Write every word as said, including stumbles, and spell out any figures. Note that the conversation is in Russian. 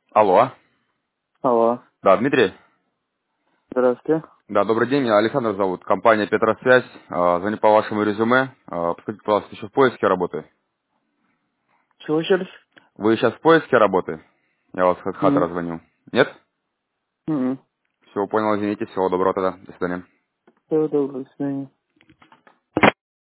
Алло. Алло. Да, Дмитрий? Здравствуйте. Да, добрый день, меня Александр зовут, компания Петросвязь. А, Звоню по вашему резюме. А, Подскажите, пожалуйста, еще в поиске работы? Чего еще раз? Вы сейчас в поиске работы? Я вас от хата М, развоню. Нет? м. Все, понял, извините, всего доброго тогда. До свидания. Всего доброго, до свидания.